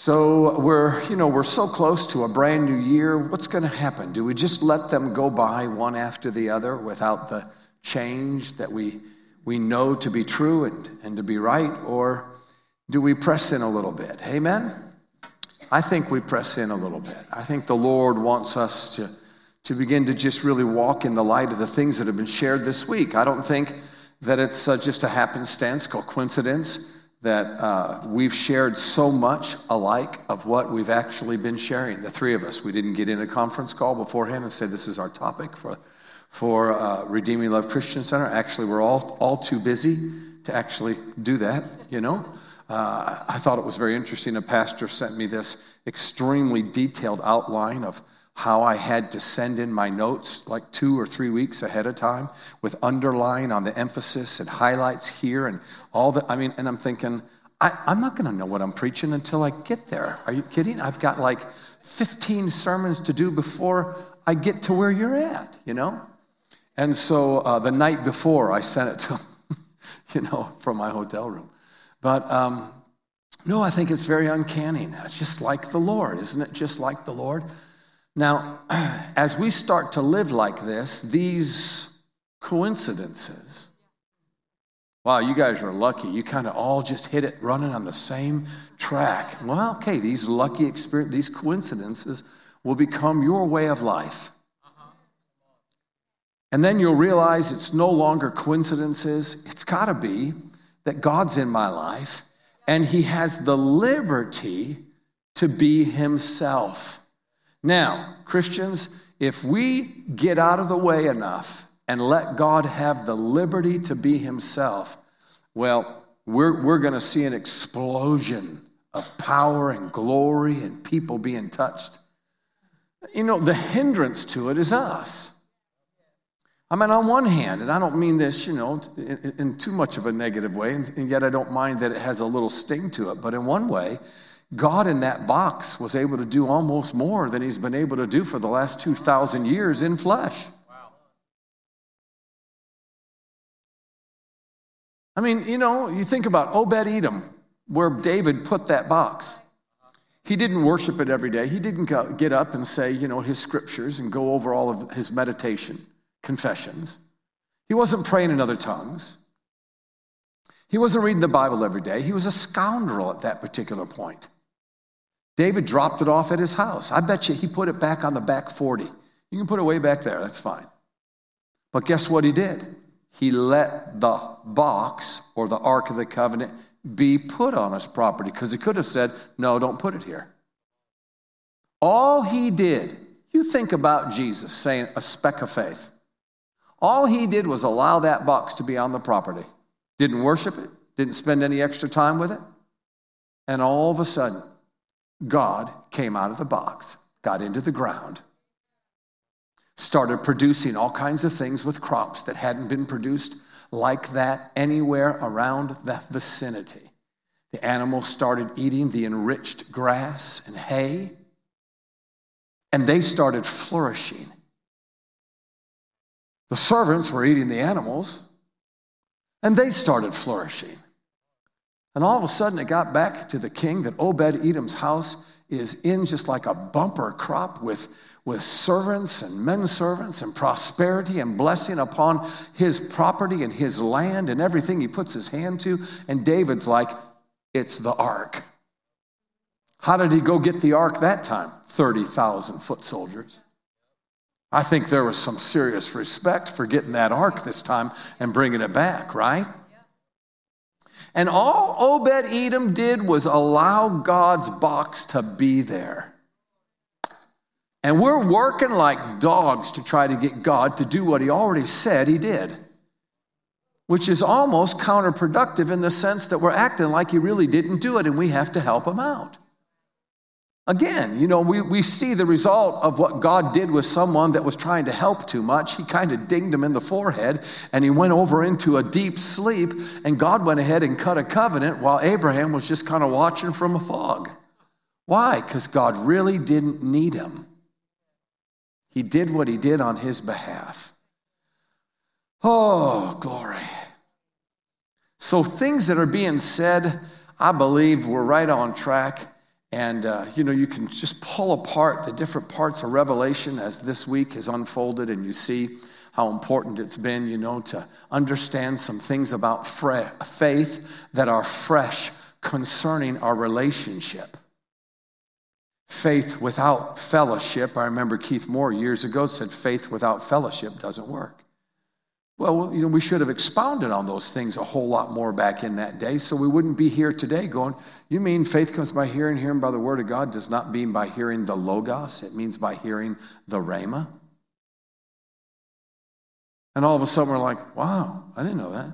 So we're so close to a brand new year. What's going to happen? Do we just let them go by one after the other without the change that we know to be true and to be right? Or do we press in a little bit? Amen? I think we press in a little bit. I think the Lord wants us to begin to just really walk in the light of the things that have been shared this week. I don't think that it's just a happenstance, coincidence, that we've shared so much alike of what we've actually been sharing. The three of us, we didn't get in a conference call beforehand and say this is our topic for Redeeming Love Christian Center. Actually, we're all too busy to actually do that, I thought it was very interesting. A pastor sent me this extremely detailed outline of how I had to send in my notes like 2 or 3 weeks ahead of time with underline on the emphasis and highlights here and all that. And I'm thinking, I'm not going to know what I'm preaching until I get there. Are you kidding? I've got like 15 sermons to do before I get to where you're at, And so the night before, I sent it to him, from my hotel room. But no, I think it's very uncanny. It's just like the Lord, isn't it? Just like the Lord. Now, as we start to live like this, these coincidences, wow, you guys are lucky. You kind of all just hit it running on the same track. Well, okay, these lucky experiences, these coincidences will become your way of life. And then you'll realize it's no longer coincidences. It's got to be that God's in my life, and He has the liberty to be Himself. Now, Christians, if we get out of the way enough and let God have the liberty to be Himself, well, we're going to see an explosion of power and glory and people being touched. The hindrance to it is us. On one hand, and I don't mean this, in too much of a negative way, and yet I don't mind that it has a little sting to it, but in one way, God in that box was able to do almost more than He's been able to do for the last 2,000 years in flesh. Wow. You think about Obed-Edom, where David put that box. He didn't worship it every day. He didn't get up and say, his scriptures and go over all of his meditation, confessions. He wasn't praying in other tongues. He wasn't reading the Bible every day. He was a scoundrel at that particular point. David dropped it off at his house. I bet you he put it back on the back 40. You can put it way back there, that's fine. But guess what he did? He let the box or the Ark of the Covenant be put on his property, because he could have said, no, don't put it here. All he did, you think about Jesus saying a speck of faith. All he did was allow that box to be on the property. Didn't worship it, didn't spend any extra time with it. And all of a sudden, God came out of the box, got into the ground, started producing all kinds of things with crops that hadn't been produced like that anywhere around the vicinity. The animals started eating the enriched grass and hay, and they started flourishing. The servants were eating the animals, and they started flourishing. And all of a sudden, it got back to the king that Obed-Edom's house is in just like a bumper crop with servants and men servants and prosperity and blessing upon his property and his land and everything he puts his hand to. And David's like, it's the ark. How did he go get the ark that time? 30,000 foot soldiers. I think there was some serious respect for getting that ark this time and bringing it back, right? And all Obed-Edom did was allow God's box to be there. And we're working like dogs to try to get God to do what He already said He did, which is almost counterproductive in the sense that we're acting like He really didn't do it, and we have to help Him out. Again, we see the result of what God did with someone that was trying to help too much. He kind of dinged him in the forehead, and he went over into a deep sleep, and God went ahead and cut a covenant while Abraham was just kind of watching from a fog. Why? Because God really didn't need him. He did what He did on his behalf. Oh, glory. So things that are being said, I believe we're right on track. And, you can just pull apart the different parts of Revelation as this week has unfolded, and you see how important it's been, to understand some things about faith that are fresh concerning our relationship. Faith without fellowship, I remember Keith Moore years ago said faith without fellowship doesn't work. Well, we should have expounded on those things a whole lot more back in that day, so we wouldn't be here today going, you mean faith comes by hearing, hearing by the word of God does not mean by hearing the Logos, it means by hearing the Rhema? And all of a sudden we're like, wow, I didn't know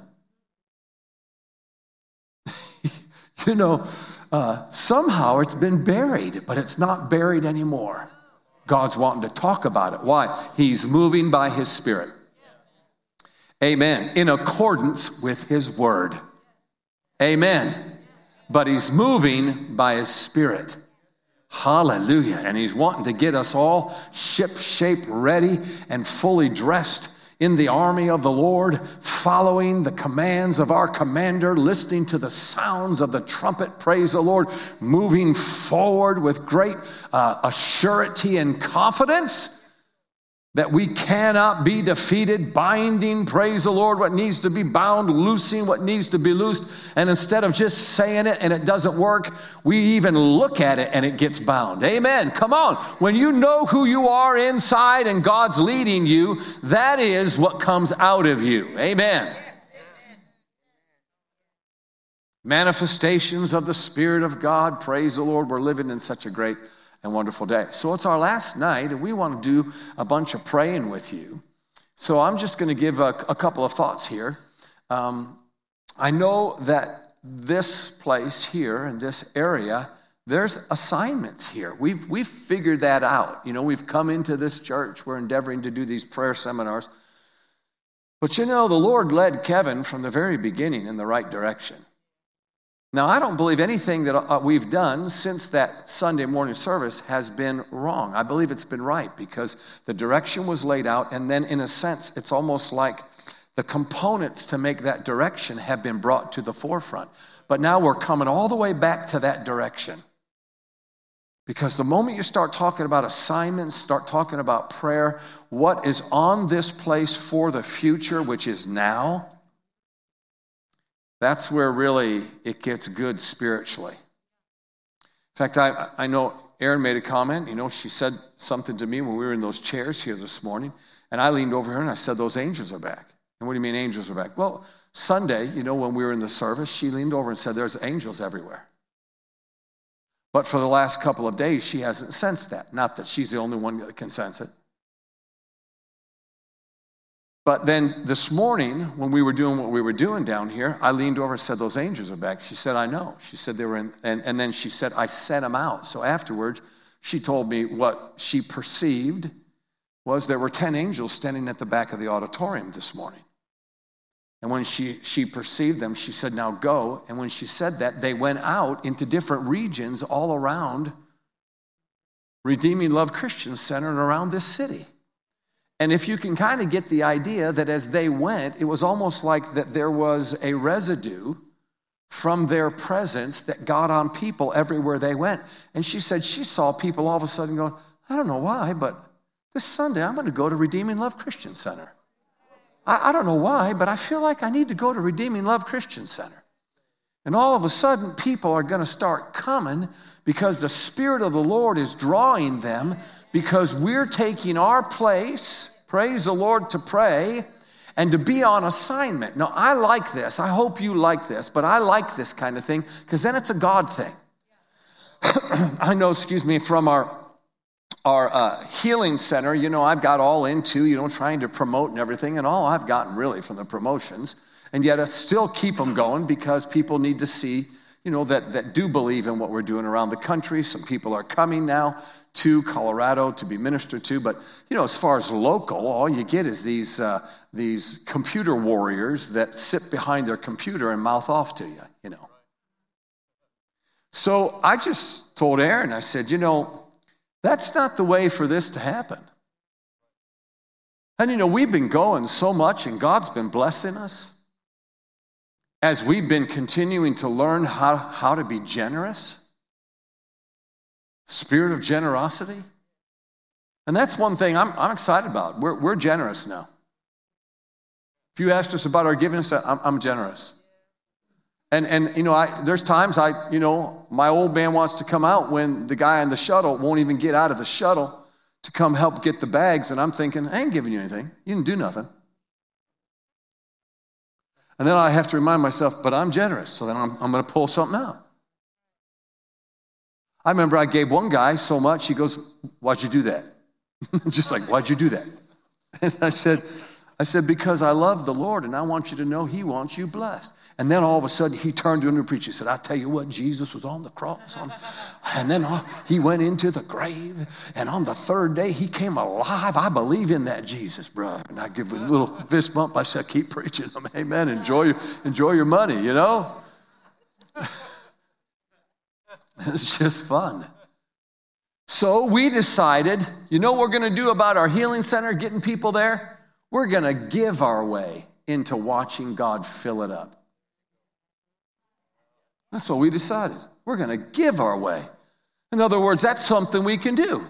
that. Somehow it's been buried, but it's not buried anymore. God's wanting to talk about it. Why? He's moving by his Spirit. Amen. In accordance with his word. Amen. But he's moving by his Spirit. Hallelujah. And he's wanting to get us all ship-shape ready and fully dressed in the army of the Lord, following the commands of our commander, listening to the sounds of the trumpet, praise the Lord, moving forward with great assurity and confidence that we cannot be defeated, binding, praise the Lord, what needs to be bound, loosing what needs to be loosed, and instead of just saying it and it doesn't work, we even look at it and it gets bound. Amen. Come on. When you know who you are inside and God's leading you, that is what comes out of you. Amen. Manifestations of the Spirit of God, praise the Lord. We're living in such a great and wonderful day. So it's our last night, and we want to do a bunch of praying with you. So I'm just going to give a couple of thoughts here. I know that this place here in this area, there's assignments here. We've figured that out. We've come into this church. We're endeavoring to do these prayer seminars. But the Lord led Kevin from the very beginning in the right direction. Now, I don't believe anything that we've done since that Sunday morning service has been wrong. I believe it's been right because the direction was laid out, and then in a sense, it's almost like the components to make that direction have been brought to the forefront. But now we're coming all the way back to that direction. Because the moment you start talking about assignments, start talking about prayer, what is on this place for the future, which is now, that's where really it gets good spiritually. In fact, I know Erin made a comment. She said something to me when we were in those chairs here this morning. And I leaned over her and I said, those angels are back. And what do you mean angels are back? Well, Sunday, when we were in the service, she leaned over and said, there's angels everywhere. But for the last couple of days, she hasn't sensed that. Not that she's the only one that can sense it. But then this morning, when we were doing what we were doing down here, I leaned over and said, those angels are back. She said, I know. She said they were in, and then she said, I sent them out. So afterwards, she told me what she perceived was there were 10 angels standing at the back of the auditorium this morning. And when she perceived them, she said, now go. And when she said that, they went out into different regions all around Redeeming Love Christian Center and around this city. And if you can kind of get the idea that as they went, it was almost like that there was a residue from their presence that got on people everywhere they went. And she said she saw people all of a sudden going, I don't know why, but this Sunday I'm going to go to Redeeming Love Christian Center. I don't know why, but I feel like I need to go to Redeeming Love Christian Center. And all of a sudden people are going to start coming because the Spirit of the Lord is drawing them, because we're taking our place, praise the Lord, to pray and to be on assignment. Now, I like this. I hope you like this, but I like this kind of thing because then it's a God thing. I know, from our healing center, I've got all into, trying to promote and everything, and all I've gotten really from the promotions, and yet I still keep them going because people need to see, that do believe in what we're doing around the country. Some people are coming now to Colorado to be ministered to, but as far as local, all you get is these computer warriors that sit behind their computer and mouth off to you. So I just told Aaron, I said, that's not the way for this to happen. And we've been going so much, and God's been blessing us as we've been continuing to learn how to be generous. Spirit of generosity. And that's one thing I'm excited about. We're generous now. If you asked us about our giving, I'm generous. And there's times my old man wants to come out when the guy on the shuttle won't even get out of the shuttle to come help get the bags, and I'm thinking, I ain't giving you anything. You didn't do nothing. And then I have to remind myself, but I'm generous, so then I'm going to pull something out. I remember I gave one guy so much, he goes, why'd you do that? Just like, why'd you do that? And I said, because I love the Lord, and I want you to know he wants you blessed. And then all of a sudden, he turned to a new preacher. He said, I tell you what, Jesus was on the cross. And then he went into the grave. And on the third day, he came alive. I believe in that Jesus, bro. And I give a little fist bump. I said, keep preaching. Amen. Enjoy your money, you know. It's just fun. So we decided, you know what we're going to do about our healing center, getting people there? We're going to give our way into watching God fill it up. That's what we decided. We're going to give our way. In other words, that's something we can do.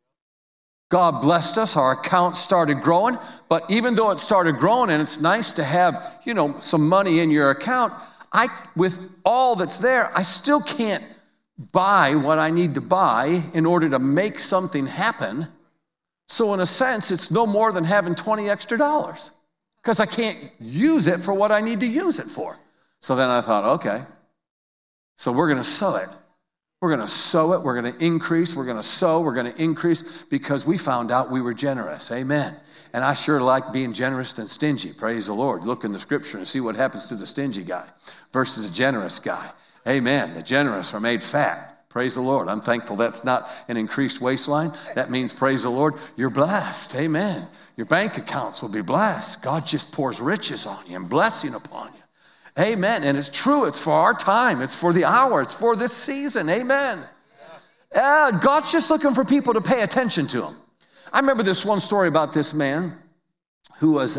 God blessed us. Our account started growing. But even though it started growing, and it's nice to have, some money in your account, with all that's there, I still can't buy what I need to buy in order to make something happen. So in a sense, it's no more than having $20 extra because I can't use it for what I need to use it for. So then I thought, okay, so we're going to sow it. We're going to sow it. We're going to increase. We're going to sow. We're going to increase because we found out we were generous. Amen. And I sure like being generous than stingy. Praise the Lord. Look in the scripture and see what happens to the stingy guy versus a generous guy. Amen. The generous are made fat. Praise the Lord. I'm thankful that's not an increased waistline. That means, praise the Lord, you're blessed. Amen. Your bank accounts will be blessed. God just pours riches on you and blessing upon you. Amen. And it's true. It's for our time. It's for the hour. It's for this season. Amen. God's just looking for people to pay attention to him. I remember this one story about this man who is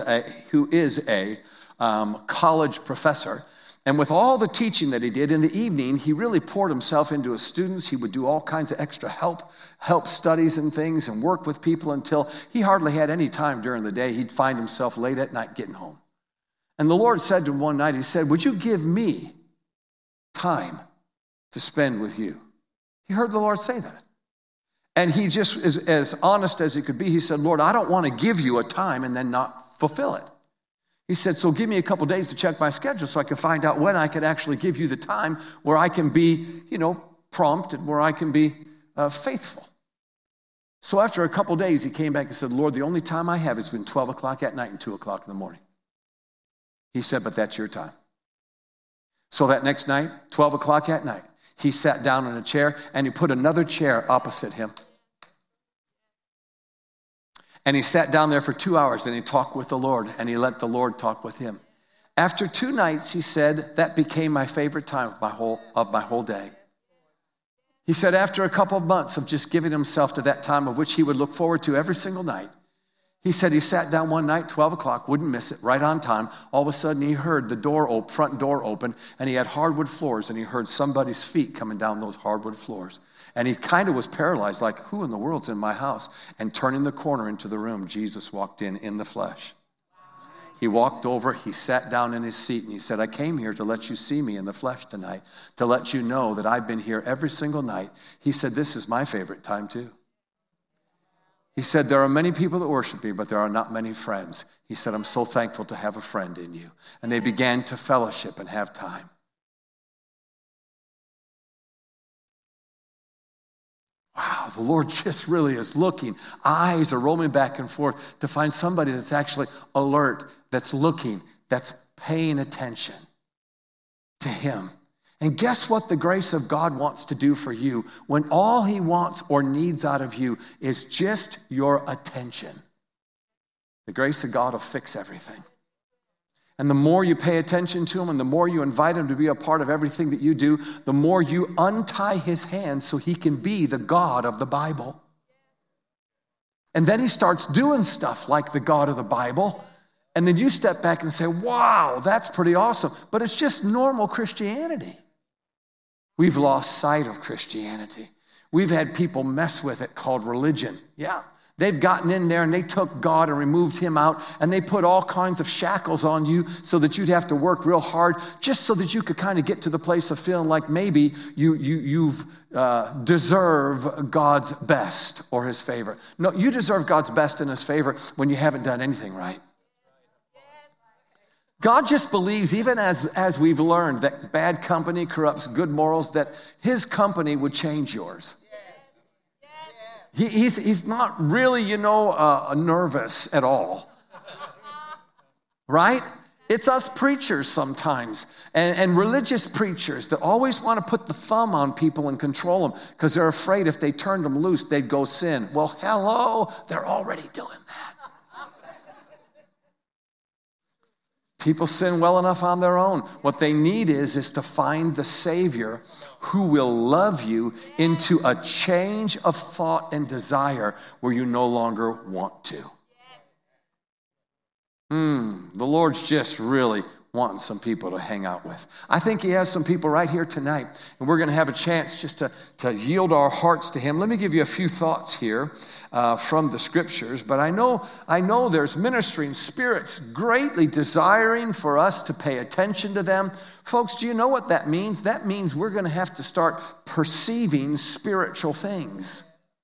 a college professor. And with all the teaching that he did in the evening, he really poured himself into his students. He would do all kinds of extra help studies and things and work with people until he hardly had any time during the day. He'd find himself late at night getting home. And the Lord said to him one night, he said, would you give me time to spend with you? He heard the Lord say that. And he just, as honest as he could be, he said, Lord, I don't want to give you a time and then not fulfill it. He said, so give me a couple days to check my schedule so I can find out when I could actually give you the time where I can be, prompt and where I can be faithful. So after a couple days, he came back and said, Lord, the only time I have is between 12 o'clock at night and 2 o'clock in the morning. He said, but that's your time. So that next night, 12 o'clock at night, he sat down in a chair and he put another chair opposite him. And he sat down there for 2 hours and he talked with the Lord and he let the Lord talk with him. After 2 nights, he said, that became my favorite time of my whole day. He said after a couple of months of just giving himself to that time of which he would look forward to every single night, he said he sat down one night, 12 o'clock, wouldn't miss it, right on time. All of a sudden he heard the front door open and he had hardwood floors and he heard somebody's feet coming down those hardwood floors. And he kind of was paralyzed, like, who in the world's in my house? And turning the corner into the room, Jesus walked in the flesh. He walked over, he sat down in his seat, and he said, I came here to let you see me in the flesh tonight, to let you know that I've been here every single night. He said, this is my favorite time too. He said, there are many people that worship me, but there are not many friends. He said, I'm so thankful to have a friend in you. And they began to fellowship and have time. Wow, the Lord just really is looking. Eyes are roaming back and forth to find somebody that's actually alert, that's looking, that's paying attention to him. And guess what the grace of God wants to do for you when all he wants or needs out of you is just your attention? The grace of God will fix everything. And the more you pay attention to him and the more you invite him to be a part of everything that you do, the more you untie his hands so he can be the God of the Bible. And then he starts doing stuff like the God of the Bible. And then you step back and say, wow, that's pretty awesome. But it's just normal Christianity. We've lost sight of Christianity. We've had people mess with it called religion. Yeah. They've gotten in there and they took God and removed him out, and they put all kinds of shackles on you so that you'd have to work real hard just so that you could kind of get to the place of feeling like maybe you deserve God's best or his favor. No, you deserve God's best and his favor when you haven't done anything right. God just believes, even as we've learned that bad company corrupts good morals, that his company would change yours. He's not really, nervous at all, right? It's us preachers sometimes and religious preachers that always want to put the thumb on people and control them because they're afraid if they turned them loose, they'd go sin. Well, hello, they're already doing that. People sin well enough on their own. What they need is to find the Savior who will love you into a change of thought and desire where you no longer want to. The Lord's just really wanting some people to hang out with. I think he has some people right here tonight, and we're going to have a chance just to yield our hearts to him. Let me give you a few thoughts here from the scriptures, but I know there's ministering spirits greatly desiring for us to pay attention to them. Folks, do you know what that means? That means we're going to have to start perceiving spiritual things.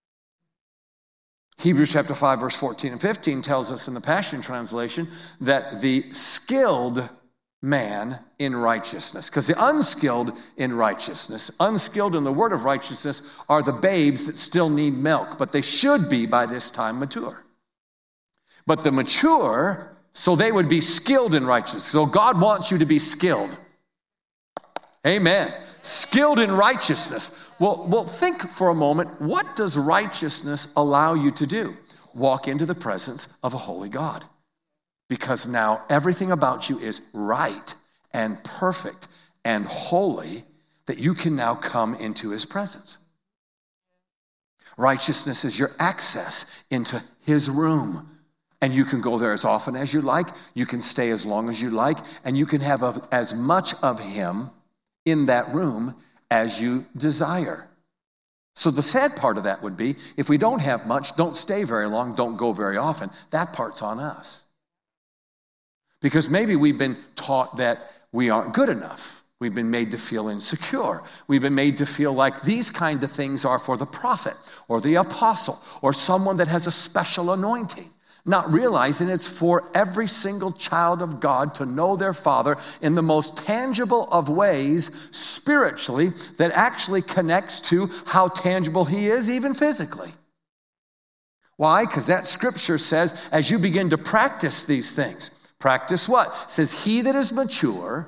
Hebrews chapter 5, verse 14 and 15 tells us in the Passion Translation that the skilled man in righteousness, because the unskilled in righteousness, unskilled in the word of righteousness, are the babes that still need milk, but they should be by this time mature. But the mature, so they would be skilled in righteousness. So God wants you to be skilled. Amen. Skilled in righteousness. Well, think for a moment, what does righteousness allow you to do? Walk into the presence of a holy God. Because now everything about you is right and perfect and holy that you can now come into his presence. Righteousness is your access into his room. And you can go there as often as you like. You can stay as long as you like. And you can have as much of him in that room as you desire. So the sad part of that would be, if we don't have much, don't stay very long, don't go very often. That part's on us. Because maybe we've been taught that we aren't good enough. We've been made to feel insecure. We've been made to feel like these kind of things are for the prophet or the apostle or someone that has a special anointing. Not realizing it's for every single child of God to know their Father in the most tangible of ways spiritually that actually connects to how tangible he is even physically. Why? Because that scripture says as you begin to practice these things, practice what? It says he that is mature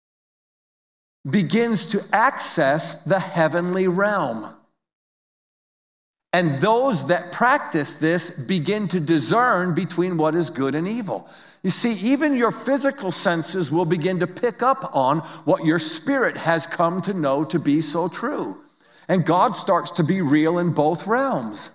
begins to access the heavenly realm. And those that practice this begin to discern between what is good and evil. You see, even your physical senses will begin to pick up on what your spirit has come to know to be so true. And God starts to be real in both realms.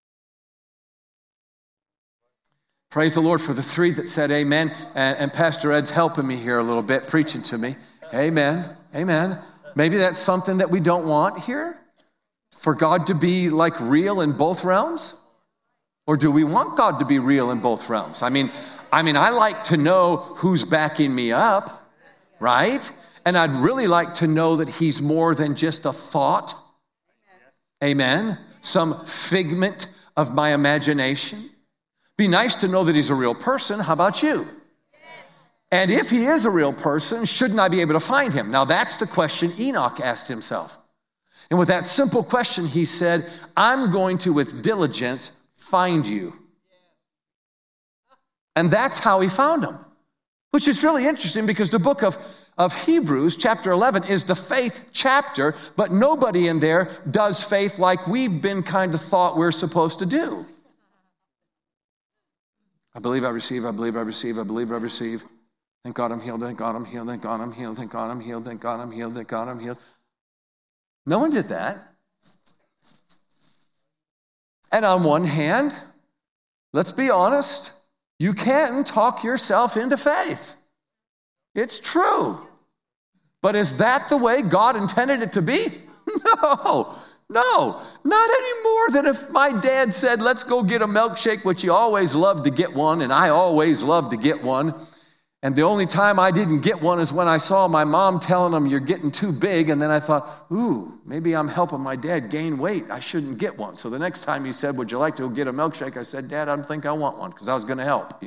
Praise the Lord for the three that said amen. And Pastor Ed's helping me here a little bit, preaching to me. Amen. Amen. Maybe that's something that we don't want here. For God to be like real in both realms? Or do we want God to be real in both realms? I mean, I like to know who's backing me up, right? And I'd really like to know that he's more than just a thought. Amen. Some figment of my imagination. Be nice to know that he's a real person. How about you? And if he is a real person, shouldn't I be able to find him? Now that's the question Enoch asked himself. And with that simple question, he said, I'm going to, with diligence, find you. And that's how he found him, which is really interesting because the book of Hebrews, chapter 11, is the faith chapter, but nobody in there does faith like we've been kind of thought we're supposed to do. I believe I receive, I believe I receive, I believe I receive. Thank God I'm healed, thank God I'm healed, thank God I'm healed, thank God I'm healed, thank God I'm healed, thank God I'm healed. No one did that. And on one hand, let's be honest, you can talk yourself into faith. It's true. But is that the way God intended it to be? No. No, not any more than if my dad said, let's go get a milkshake, which he always loved to get one, and I always loved to get one. And the only time I didn't get one is when I saw my mom telling him, you're getting too big. And then I thought, ooh, maybe I'm helping my dad gain weight. I shouldn't get one. So the next time he said, would you like to go get a milkshake? I said, Dad, I don't think I want one, because I was going to help,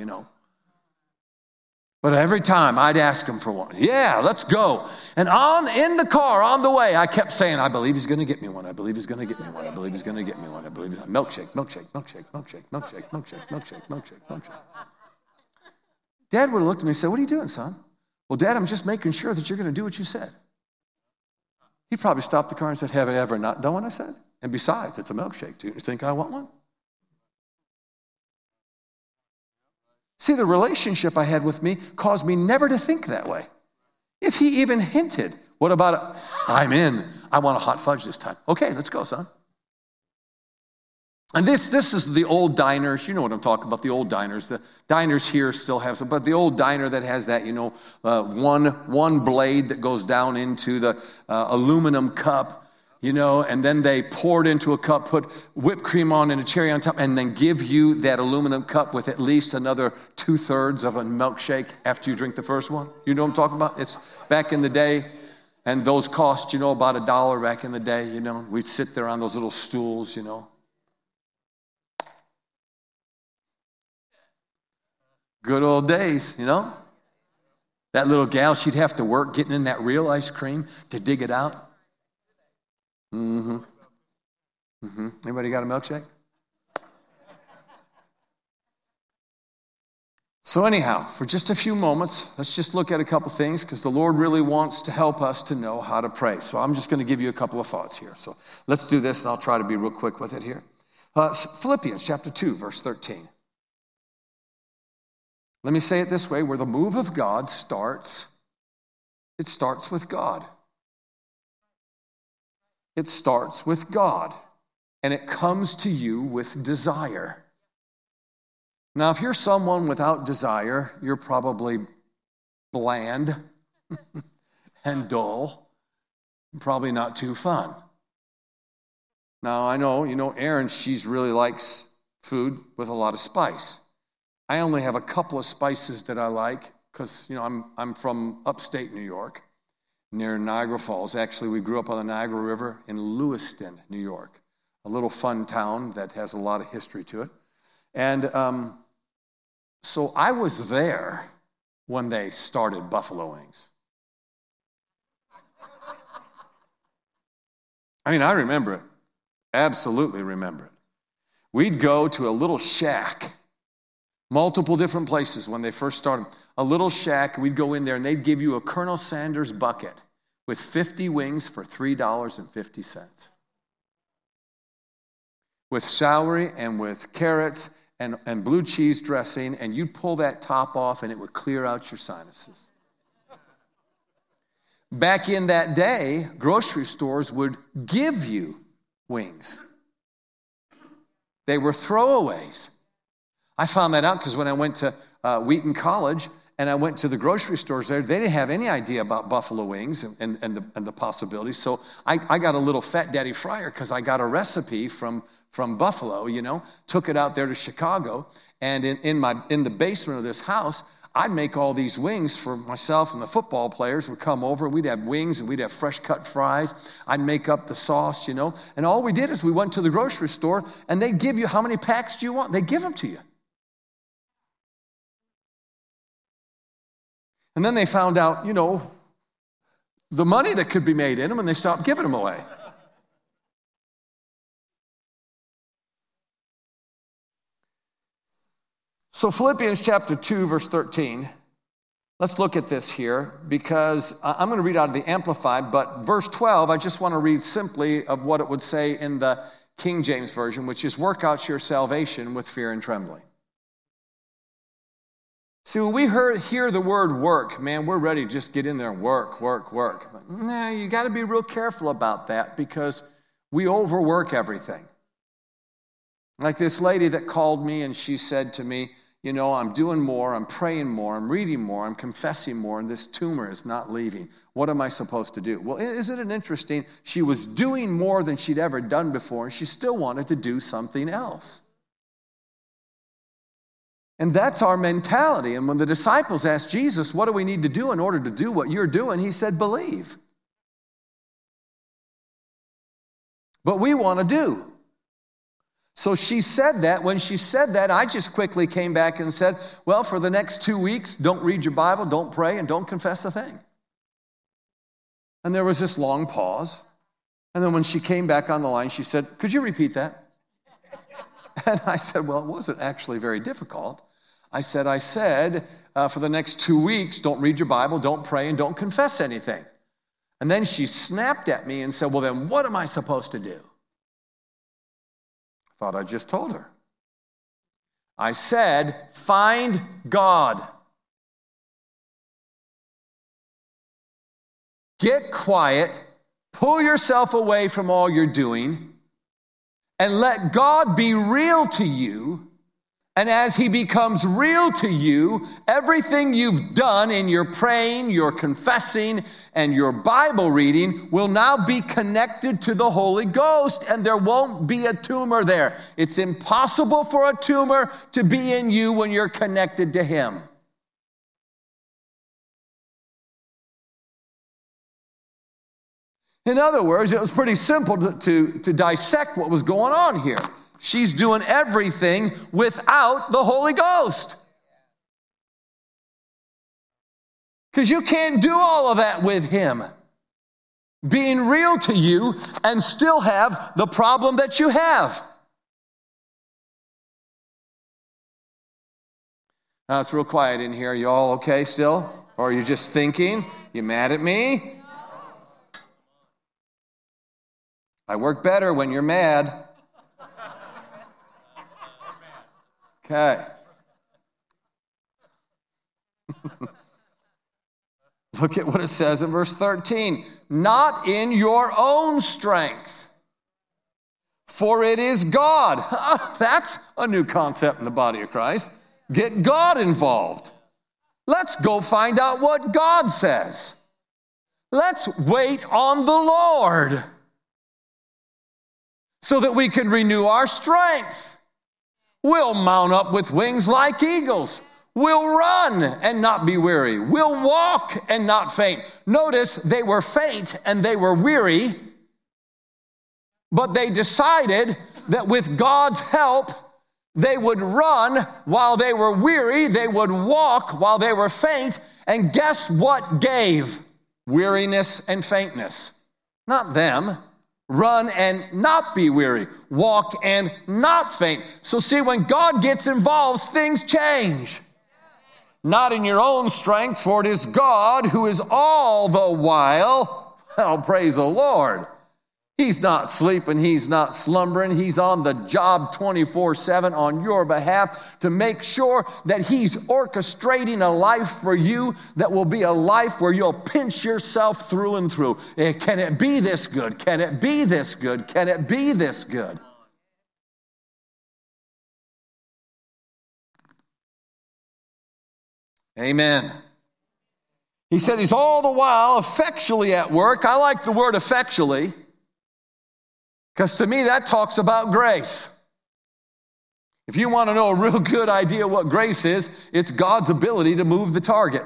But every time I'd ask him for one. Yeah, let's go. And in the car, on the way, I kept saying, I believe he's going to get me one. I believe he's going to get me one. I believe he's going to get me one. I believe he's milkshake, milkshake, milkshake, milkshake, milkshake, milkshake, milkshake, milkshake, milkshake. Dad would have looked at me and said, what are you doing, son? Well, Dad, I'm just making sure that you're going to do what you said. He probably stopped the car and said, have I ever not done what I said? And besides, it's a milkshake. Do you think I want one? See, the relationship I had with me caused me never to think that way. If he even hinted, what about it? I'm in. I want a hot fudge this time. Okay, let's go, son. And this is the old diners. You know what I'm talking about, the old diners. The diners here still have some, but the old diner that has that, one blade that goes down into the aluminum cup, and then they pour it into a cup, put whipped cream on and a cherry on top, and then give you that aluminum cup with at least another 2/3 of a milkshake after you drink the first one. You know what I'm talking about? It's back in the day, and those cost, about $1 back in the day, We'd sit there on those little stools, Good old days, That little gal, she'd have to work getting in that real ice cream to dig it out. Anybody got a milkshake? So anyhow, for just a few moments, let's just look at a couple things, because the Lord really wants to help us to know how to pray. So I'm just going to give you a couple of thoughts here. So let's do this, and I'll try to be real quick with it here. Philippians chapter 2, verse 13. Let me say it this way, where the move of God starts, it starts with God. It starts with God, and it comes to you with desire. Now, if you're someone without desire, you're probably bland and dull, probably not too fun. Now, I know, Erin, she's really likes food with a lot of spice. I only have a couple of spices that I like because, I'm from upstate New York, near Niagara Falls. Actually, we grew up on the Niagara River in Lewiston, New York, a little fun town that has a lot of history to it. And so I was there when they started buffalo wings. I remember it. Absolutely remember it. We'd go to a little shack, multiple different places when they first started. A little shack, we'd go in there and they'd give you a Colonel Sanders bucket with 50 wings for $3.50. With celery and with carrots and blue cheese dressing, and you'd pull that top off and it would clear out your sinuses. Back in that day, grocery stores would give you wings. They were throwaways. I found that out because when I went to Wheaton College and I went to the grocery stores there, they didn't have any idea about buffalo wings and the possibilities. So I got a little Fat Daddy fryer because I got a recipe from Buffalo, took it out there to Chicago. And in the basement of this house, I'd make all these wings for myself, and the football players would come over. We'd have wings and we'd have fresh cut fries. I'd make up the sauce, And all we did is we went to the grocery store and they'd give you, how many packs do you want? They give them to you. And then they found out, the money that could be made in them, and they stopped giving them away. So Philippians chapter 2, verse 13. Let's look at this here, because I'm going to read out of the Amplified, but verse 12, I just want to read simply of what it would say in the King James Version, which is, work out your salvation with fear and trembling. See, when we hear the word work, man, we're ready to just get in there and work. But, nah, you got to be real careful about that, because we overwork everything. Like this lady that called me and she said to me, I'm doing more, I'm praying more, I'm reading more, I'm confessing more, and this tumor is not leaving. What am I supposed to do? Well, isn't it interesting? She was doing more than she'd ever done before, and she still wanted to do something else. And that's our mentality. And when the disciples asked Jesus, what do we need to do in order to do what you're doing? He said, believe. But we want to do. So she said that. When she said that, I just quickly came back and said, well, for the next 2 weeks, don't read your Bible, don't pray, and don't confess a thing. And there was this long pause. And then when she came back on the line, she said, could you repeat that? And I said, well, it wasn't actually very difficult. I said, for the next 2 weeks, don't read your Bible, don't pray, and don't confess anything. And then she snapped at me and said, well, then what am I supposed to do? I thought I just told her. I said, find God. Get quiet, pull yourself away from all you're doing, and let God be real to you. And as he becomes real to you, everything you've done in your praying, your confessing, and your Bible reading will now be connected to the Holy Ghost, and there won't be a tumor there. It's impossible for a tumor to be in you when you're connected to him. In other words, it was pretty simple to dissect what was going on here. She's doing everything without the Holy Ghost. Because you can't do all of that with him being real to you and still have the problem that you have. Now it's real quiet in here. You all okay still? Or are you just thinking? You mad at me? I work better when you're mad. Okay. Look at what it says in verse 13. Not in your own strength, for it is God. That's a new concept in the body of Christ. Get God involved. Let's go find out what God says. Let's wait on the Lord so that we can renew our strength. We'll mount up with wings like eagles. We'll run and not be weary. We'll walk and not faint. Notice they were faint and they were weary, but they decided that with God's help, they would run while they were weary. They would walk while they were faint. And guess what gave weariness and faintness? Not them. Run and not be weary. Walk and not faint. So see, when God gets involved, things change. Not in your own strength, for it is God who is all the while. Well, praise the Lord. He's not sleeping. He's not slumbering. He's on the job 24/7 on your behalf to make sure that he's orchestrating a life for you that will be a life where you'll pinch yourself through and through. Can it be this good? Can it be this good? Can it be this good? Amen. He said he's all the while effectually at work. I like the word effectually, because to me, that talks about grace. If you want to know a real good idea what grace is, it's God's ability to move the target.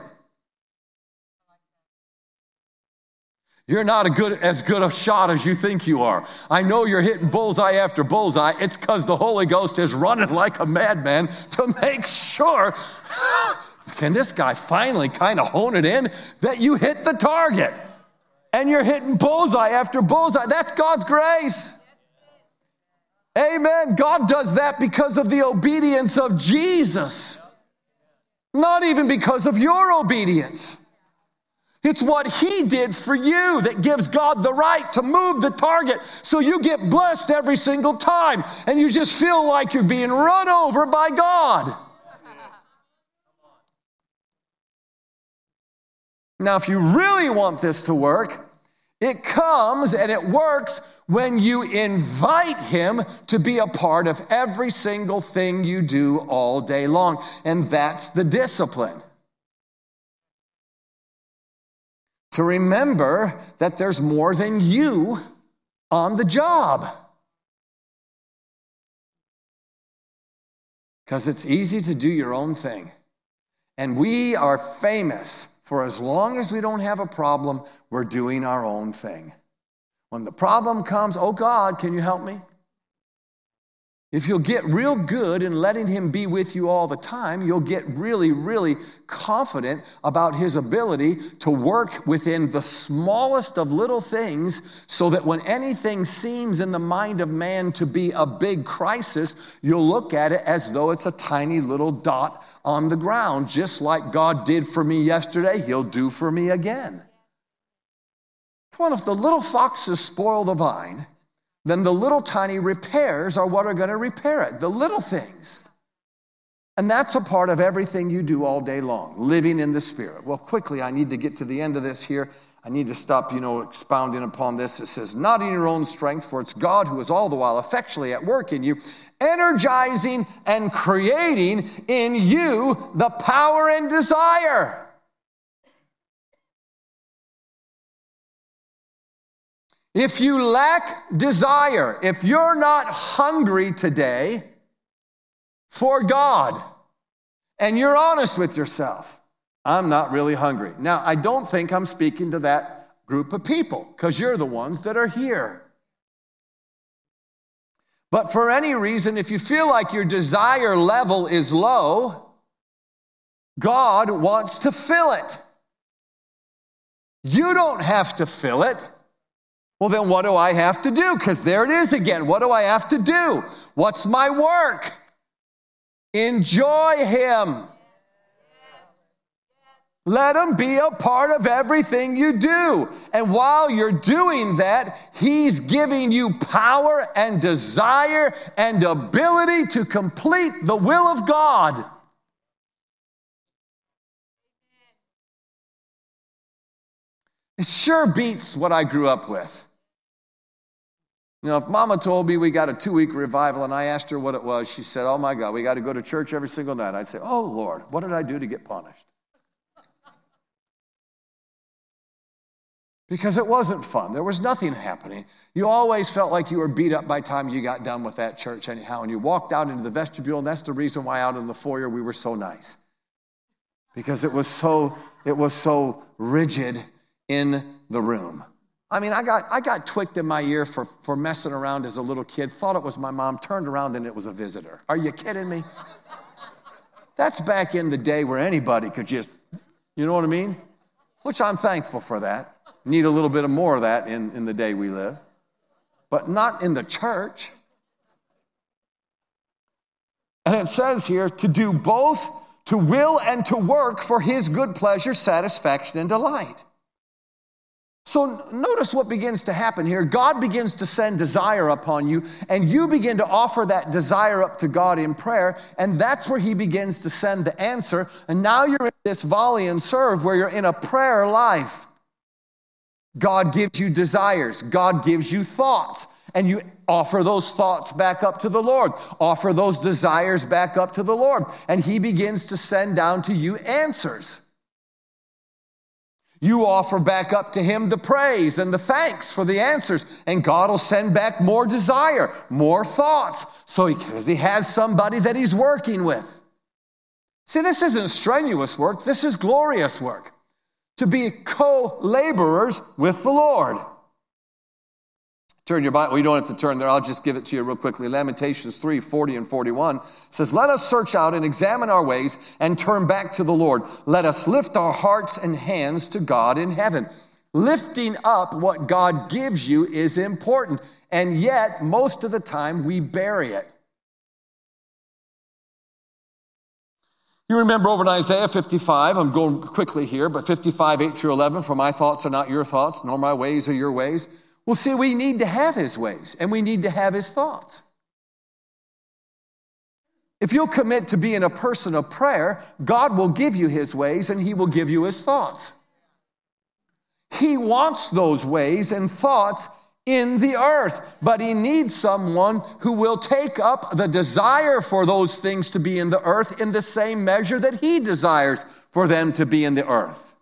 You're not as good a shot as you think you are. I know you're hitting bullseye after bullseye. It's because the Holy Ghost is running like a madman to make sure, can this guy finally kind of hone it in that you hit the target? And you're hitting bullseye after bullseye. That's God's grace. Amen. God does that because of the obedience of Jesus. Not even because of your obedience. It's what he did for you that gives God the right to move the target so you get blessed every single time and you just feel like you're being run over by God. Now, if you really want this to work, it comes and it works when you invite him to be a part of every single thing you do all day long. And that's the discipline. To remember that there's more than you on the job. Because it's easy to do your own thing. And we are famous for as long as we don't have a problem, we're doing our own thing. When the problem comes, oh God, can you help me? If you'll get real good in letting him be with you all the time, you'll get really, really confident about his ability to work within the smallest of little things so that when anything seems in the mind of man to be a big crisis, you'll look at it as though it's a tiny little dot on the ground. Just like God did for me yesterday, he'll do for me again. Come on, if the little foxes spoil the vine, then the little tiny repairs are what are going to repair it, the little things. And that's a part of everything you do all day long, living in the Spirit. Well, quickly, I need to get to the end of this here. I need to stop, expounding upon this. It says, not in your own strength, for it's God who is all the while effectually at work in you, energizing and creating in you the power and desire. If you lack desire, if you're not hungry today for God, and you're honest with yourself, I'm not really hungry. Now, I don't think I'm speaking to that group of people, because you're the ones that are here. But for any reason, if you feel like your desire level is low, God wants to fill it. You don't have to fill it. Well, then what do I have to do? Because there it is again. What do I have to do? What's my work? Enjoy him. Let him be a part of everything you do. And while you're doing that, he's giving you power and desire and ability to complete the will of God. It sure beats what I grew up with. If Mama told me we got a 2-week revival and I asked her what it was, she said, oh my God, we got to go to church every single night. I'd say, oh Lord, what did I do to get punished? Because it wasn't fun. There was nothing happening. You always felt like you were beat up by the time you got done with that church anyhow. And you walked out into the vestibule, and that's the reason why out in the foyer we were so nice. Because it was so rigid in the room. I mean, I got twicked in my ear for messing around as a little kid, thought it was my mom, turned around and it was a visitor. Are you kidding me? That's back in the day where anybody could just, you know what I mean? Which I'm thankful for that. Need a little bit more of that in the day we live. But not in the church. And it says here, to do both, to will and to work for his good pleasure, satisfaction, and delight. So notice what begins to happen here. God begins to send desire upon you, and you begin to offer that desire up to God in prayer, and that's where he begins to send the answer. And now you're in this volley and serve where you're in a prayer life. God gives you desires. God gives you thoughts, and you offer those thoughts back up to the Lord. Offer those desires back up to the Lord, and he begins to send down to you answers. You offer back up to him the praise and the thanks for the answers, and God will send back more desire, more thoughts, because he has somebody that he's working with. See, this isn't strenuous work. This is glorious work. To be co-laborers with the Lord. Turn your Bible. You don't have to turn there. I'll just give it to you real quickly. Lamentations 3:40 and 41 says, let us search out and examine our ways and turn back to the Lord. Let us lift our hearts and hands to God in heaven. Lifting up what God gives you is important, and yet most of the time we bury it. You remember over in Isaiah 55, I'm going quickly here, but 55, 8 through 11, for my thoughts are not your thoughts, nor my ways are your ways. Well, see, we need to have his ways, and we need to have his thoughts. If you'll commit to being a person of prayer, God will give you his ways, and he will give you his thoughts. He wants those ways and thoughts in the earth. But he needs someone who will take up the desire for those things to be in the earth in the same measure that he desires for them to be in the earth.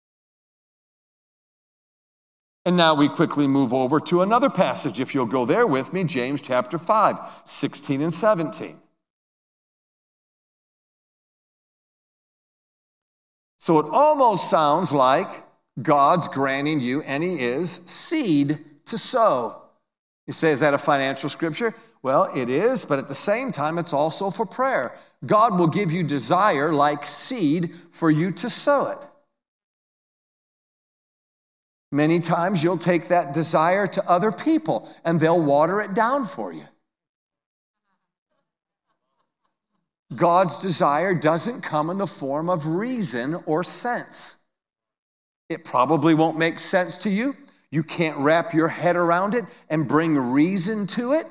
And now we quickly move over to another passage, if you'll go there with me, James chapter 5, 16 and 17. So it almost sounds like God's granting you, and he is, seed to sow. You say, is that a financial scripture? Well, it is, but at the same time, it's also for prayer. God will give you desire like seed for you to sow it. Many times you'll take that desire to other people and they'll water it down for you. God's desire doesn't come in the form of reason or sense. It probably won't make sense to you. You can't wrap your head around it and bring reason to it.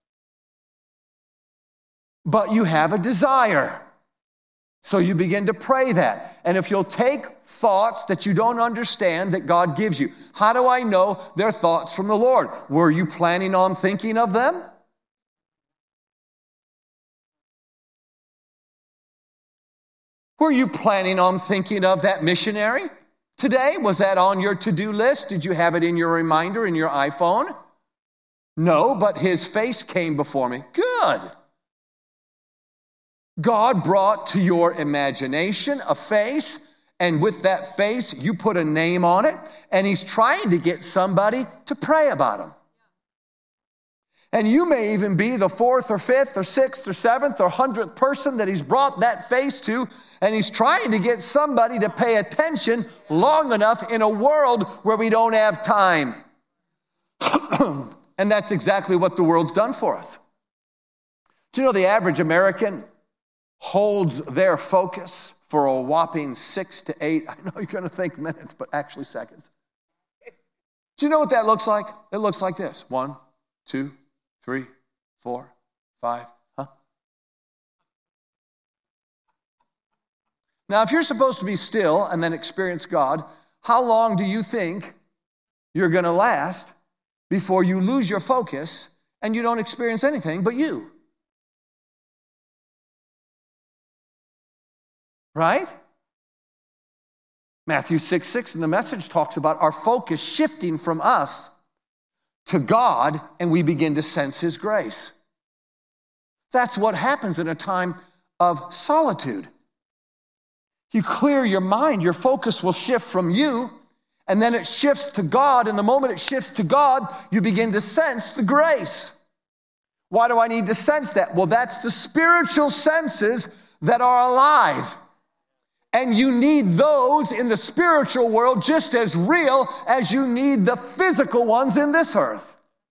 But you have a desire. So you begin to pray that. And if you'll take thoughts that you don't understand that God gives you, how do I know they're thoughts from the Lord? Were you planning on thinking of them? Were you planning on thinking of that missionary today? Was that on your to-do list? Did you have it in your reminder in your iPhone? No, but his face came before me. Good. God brought to your imagination a face, and with that face, you put a name on it, and he's trying to get somebody to pray about him. And you may even be the 4th or 5th or 6th or 7th or 100th person that he's brought that face to, and he's trying to get somebody to pay attention long enough in a world where we don't have time. And that's exactly what the world's done for us. Do you know the average American holds their focus for a whopping 6 to 8, I know you're going to think minutes, but actually seconds. Do you know what that looks like? It looks like this. 1, 2, 3, 4, 5, Now, if you're supposed to be still and then experience God, how long do you think you're going to last before you lose your focus and you don't experience anything but you? Right? Matthew 6:6 in the Message talks about our focus shifting from us to God, and we begin to sense his grace. That's what happens in a time of solitude. You clear your mind, your focus will shift from you, and then it shifts to God, and the moment it shifts to God, you begin to sense the grace. Why do I need to sense that? Well, that's the spiritual senses that are alive. And you need those in the spiritual world just as real as you need the physical ones in this earth.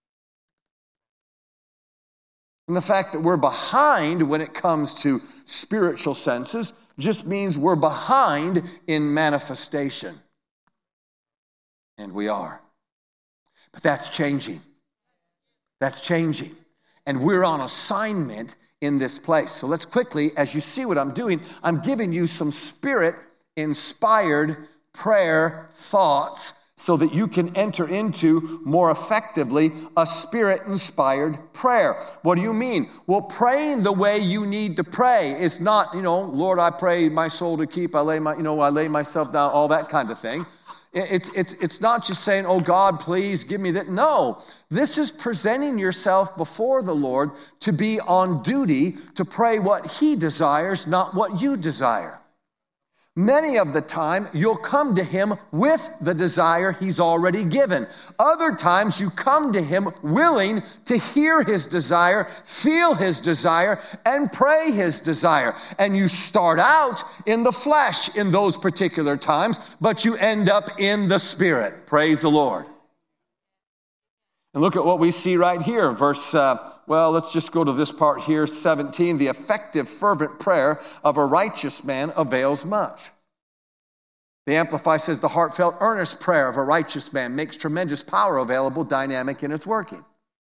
And the fact that we're behind when it comes to spiritual senses just means we're behind in manifestation. And we are. But that's changing. That's changing. And we're on assignment in this place. So let's quickly, as you see what I'm doing, I'm giving you some spirit-inspired prayer thoughts so that you can enter into more effectively a spirit-inspired prayer. What do you mean? Well, praying the way you need to pray is not, Lord, I pray my soul to keep, I lay myself down, all that kind of thing. It's not just saying, oh God, please give me that. No, this is presenting yourself before the Lord to be on duty to pray what he desires, not what you desire. Many of the time, you'll come to him with the desire he's already given. Other times, you come to him willing to hear his desire, feel his desire, and pray his desire. And you start out in the flesh in those particular times, but you end up in the spirit. Praise the Lord. And look at what we see right here. Verse, let's just go to this part here, 17. The effective, fervent prayer of a righteous man avails much. The Amplified says the heartfelt, earnest prayer of a righteous man makes tremendous power available, dynamic in its working.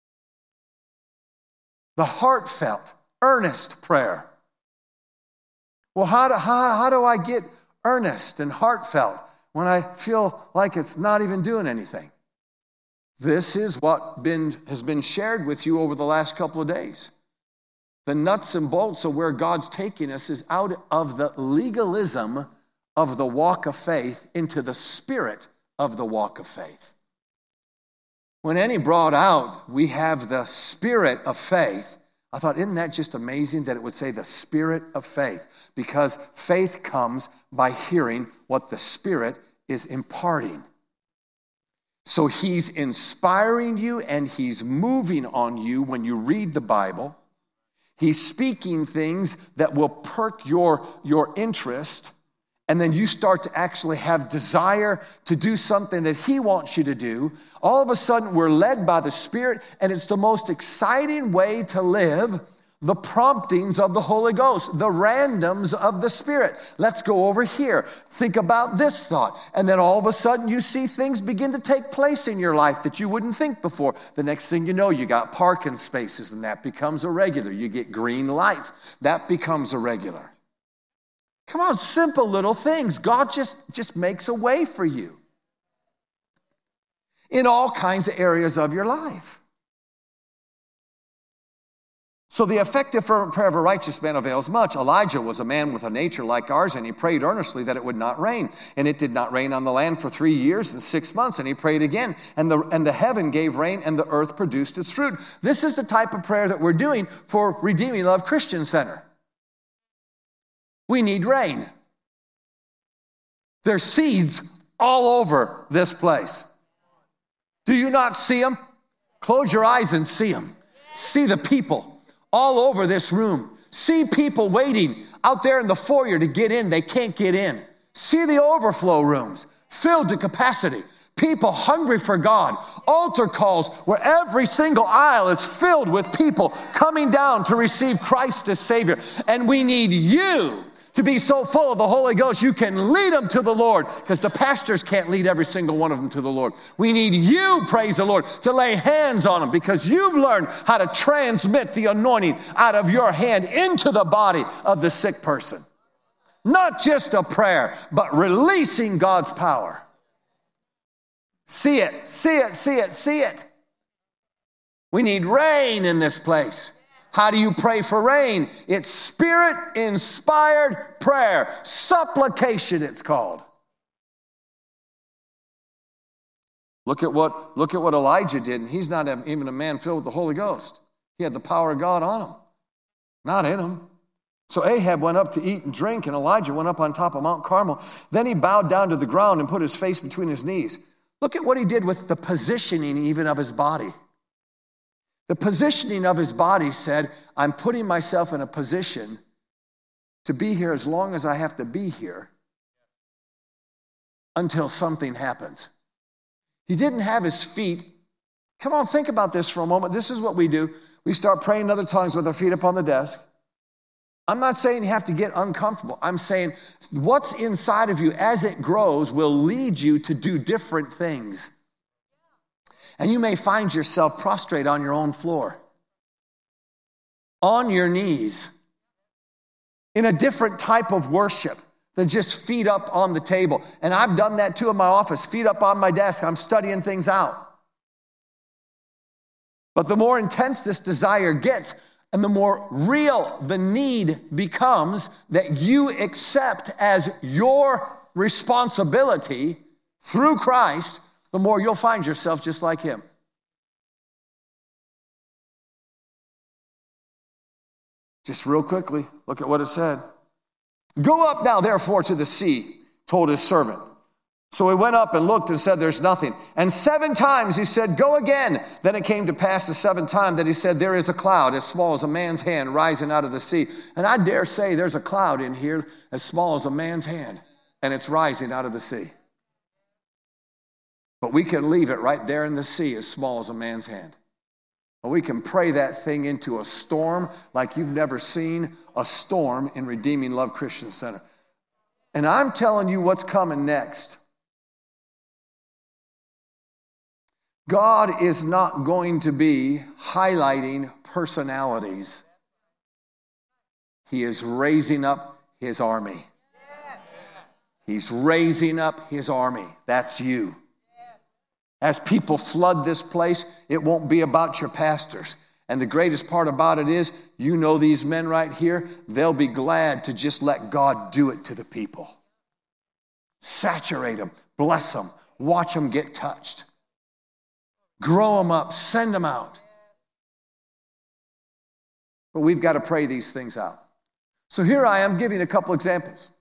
The heartfelt, earnest prayer. Well, how do I get earnest and heartfelt when I feel like it's not even doing anything? This is what has been shared with you over the last couple of days. The nuts and bolts of where God's taking us is out of the legalism of the walk of faith into the spirit of the walk of faith. When Annie brought out, we have the spirit of faith, I thought, isn't that just amazing that it would say the spirit of faith? Because faith comes by hearing what the Spirit is imparting. So he's inspiring you and he's moving on you when you read the Bible. He's speaking things that will perk your interest, and then you start to actually have desire to do something that he wants you to do. All of a sudden, we're led by the Spirit, and it's the most exciting way to live, the promptings of the Holy Ghost, the randoms of the Spirit. Let's go over here. Think about this thought. And then all of a sudden, you see things begin to take place in your life that you wouldn't think before. The next thing you know, you got parking spaces, and that becomes a regular. You get green lights. That becomes a regular. Come on, simple little things. God just makes a way for you in all kinds of areas of your life. So the effective fervent prayer of a righteous man avails much. Elijah was a man with a nature like ours, and he prayed earnestly that it would not rain. And it did not rain on the land for 3 years and 6 months. And he prayed again, and the heaven gave rain, and the earth produced its fruit. This is the type of prayer that we're doing for Redeeming Love Christian Center. We need rain. There's seeds all over this place. Do you not see them? Close your eyes and see them. See the people all over this room. See people waiting out there in the foyer to get in. They can't get in. See the overflow rooms filled to capacity. People hungry for God. Altar calls where every single aisle is filled with people coming down to receive Christ as Savior. And we need you to be so full of the Holy Ghost you can lead them to the Lord, because the pastors can't lead every single one of them to the Lord. We need you, praise the Lord, to lay hands on them, because you've learned how to transmit the anointing out of your hand into the body of the sick person. Not just a prayer, but releasing God's power. See it, see it, see it, see it. We need rain in this place. How do you pray for rain? It's Spirit-inspired prayer. Supplication, it's called. Look at what Elijah did, and he's not even a man filled with the Holy Ghost. He had the power of God on him, not in him. So Ahab went up to eat and drink, and Elijah went up on top of Mount Carmel. Then he bowed down to the ground and put his face between his knees. Look at what he did with the positioning even of his body. The positioning of his body said, I'm putting myself in a position to be here as long as I have to be here until something happens. He didn't have his feet. Come on, think about this for a moment. This is what we do. We start praying in other tongues with our feet up on the desk. I'm not saying you have to get uncomfortable. I'm saying what's inside of you as it grows will lead you to do different things. And you may find yourself prostrate on your own floor, on your knees, in a different type of worship than just feet up on the table. And I've done that too in my office, feet up on my desk. I'm studying things out. But the more intense this desire gets, and the more real the need becomes that you accept as your responsibility through Christ, the more you'll find yourself just like him. Just real quickly, look at what it said. Go up now, therefore, to the sea, told his servant. So he went up and looked and said, there's nothing. And 7 times he said, go again. Then it came to pass the 7th time that he said, there is a cloud as small as a man's hand rising out of the sea. And I dare say there's a cloud in here as small as a man's hand, and it's rising out of the sea. But we can leave it right there in the sea as small as a man's hand. Or we can pray that thing into a storm like you've never seen a storm in Redeeming Love Christian Center. And I'm telling you what's coming next. God is not going to be highlighting personalities. He is raising up his army. He's raising up his army. That's you. As people flood this place, it won't be about your pastors. And the greatest part about it is, you know these men right here, they'll be glad to just let God do it to the people. Saturate them, bless them, watch them get touched. Grow them up, send them out. But we've got to pray these things out. So here I am giving a couple examples.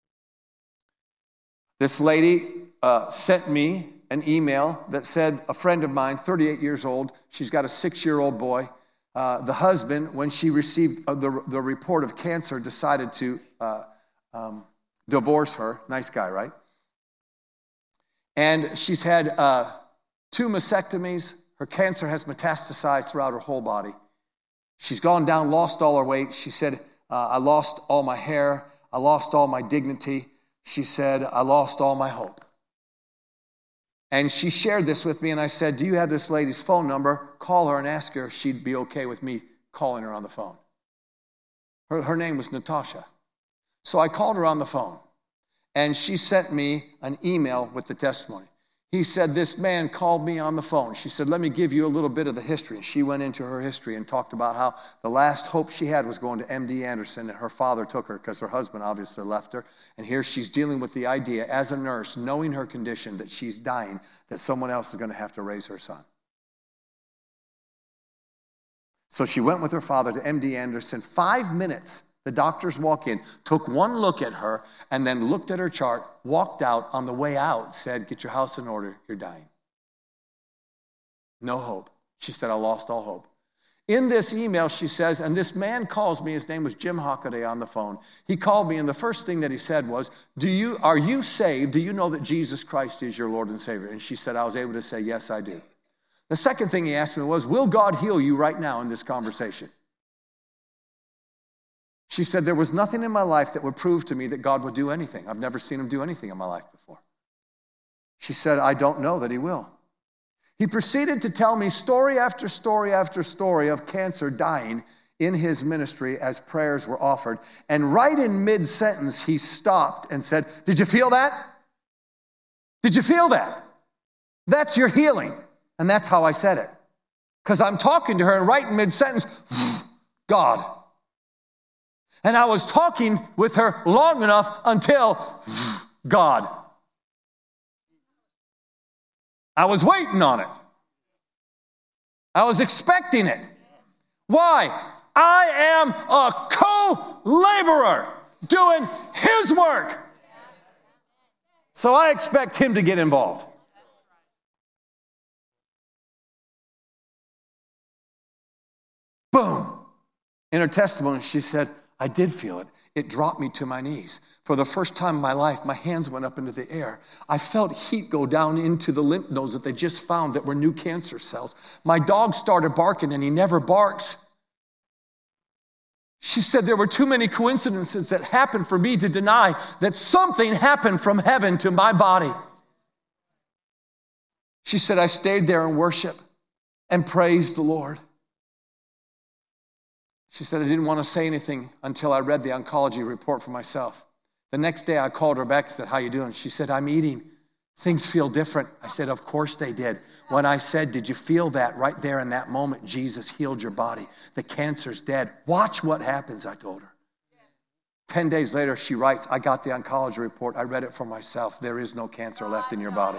This lady sent me an email that said, a friend of mine, 38 years old, she's got a 6-year-old boy. The husband, when she received the report of cancer, decided to divorce her. Nice guy, right? And she's had 2 mastectomies. Her cancer has metastasized throughout her whole body. She's gone down, lost all her weight. She said, I lost all my hair. I lost all my dignity. She said, I lost all my hope. And she shared this with me, and I said, do you have this lady's phone number? Call her and ask her if she'd be okay with me calling her on the phone. Her name was Natasha. So I called her on the phone, and she sent me an email with the testimony. He said, this man called me on the phone. She said, let me give you a little bit of the history. And she went into her history and talked about how the last hope she had was going to MD Anderson, and her father took her because her husband obviously left her. And here she's dealing with the idea as a nurse, knowing her condition, that she's dying, that someone else is going to have to raise her son. So she went with her father to MD Anderson. 5 minutes. The doctors walk in, took one look at her, and then looked at her chart, walked out. On the way out, said, get your house in order, you're dying. No hope. She said, I lost all hope. In this email, she says, and this man calls me, his name was Jim Hockaday on the phone. He called me, and the first thing that he said was, are you saved? Do you know that Jesus Christ is your Lord and Savior? And she said, I was able to say, yes, I do. The second thing he asked me was, will God heal you right now in this conversation? She said, there was nothing in my life that would prove to me that God would do anything. I've never seen him do anything in my life before. She said, I don't know that he will. He proceeded to tell me story after story after story of cancer dying in his ministry as prayers were offered. And right in mid-sentence, he stopped and said, did you feel that? Did you feel that? That's your healing. And that's how I said it. Because I'm talking to her, and right in mid-sentence, God. And I was talking with her long enough until God. I was waiting on it. I was expecting it. Why? I am a co-laborer doing his work. So I expect him to get involved. Boom. In her testimony, she said, I did feel it. It dropped me to my knees. For the first time in my life, my hands went up into the air. I felt heat go down into the lymph nodes that they just found that were new cancer cells. My dog started barking, and he never barks. She said there were too many coincidences that happened for me to deny that something happened from heaven to my body. She said, I stayed there in worship and praised the Lord. She said, I didn't want to say anything until I read the oncology report for myself. The next day I called her back and said, how you doing? She said, I'm eating. Things feel different. I said, of course they did. When I said, did you feel that right there in that moment, Jesus healed your body. The cancer's dead. Watch what happens, I told her. 10 days later, she writes, I got the oncology report. I read it for myself. There is no cancer left in your body.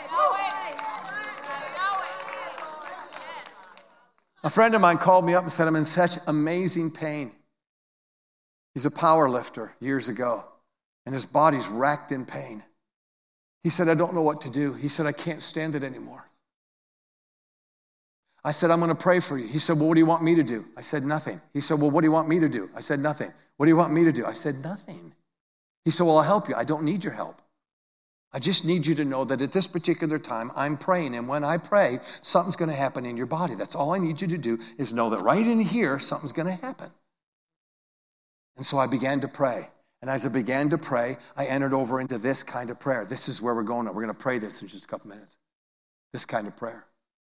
A friend of mine called me up and said, I'm in such amazing pain. He's a power lifter years ago, and his body's racked in pain. He said, I don't know what to do. He said, I can't stand it anymore. I said, I'm going to pray for you. He said, well, what do you want me to do? I said, nothing. He said, well, what do you want me to do? I said, nothing. What do you want me to do? I said, nothing. He said, well, I'll help you. I don't need your help. I just need you to know that at this particular time, I'm praying, and when I pray, something's going to happen in your body. That's all I need you to do is know that right in here, something's going to happen. And so I began to pray. And as I began to pray, I entered over into this kind of prayer. This is where we're going. We're going to pray this in just a couple minutes. This kind of prayer.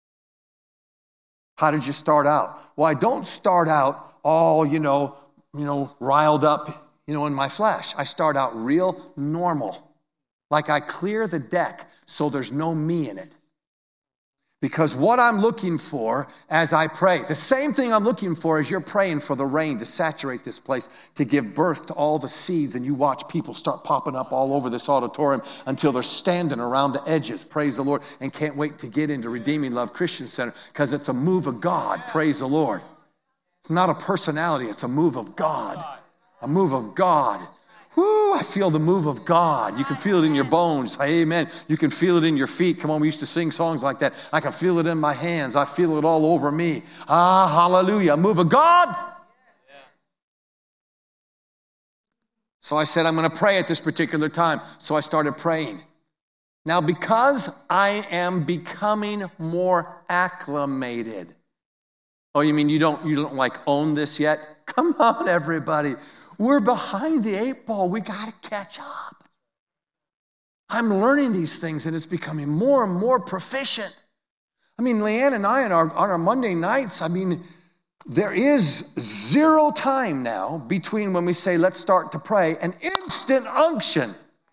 How did you start out? Well, I don't start out all, riled up, in my flesh. I start out real normal. Like I clear the deck so there's no me in it. Because what I'm looking for as I pray, the same thing I'm looking for as you're praying for the rain to saturate this place, to give birth to all the seeds, and you watch people start popping up all over this auditorium until they're standing around the edges, praise the Lord, and can't wait to get into Redeeming Love Christian Center because it's a move of God, praise the Lord. It's not a personality, it's a move of God. A move of God. Whoo, I feel the move of God. You can feel it in your bones. Amen. You can feel it in your feet. Come on, we used to sing songs like that. I can feel it in my hands. I feel it all over me. Ah, hallelujah. A move of God. So I said, I'm going to pray at this particular time. So I started praying. Now, because I am becoming more acclimated. Oh, you mean you don't like own this yet? Come on, everybody. We're behind the 8 ball. We got to catch up. I'm learning these things, and it's becoming more and more proficient. I mean, Leanne and I on our Monday nights, I mean, there is zero time now between when we say, let's start to pray, and instant unction.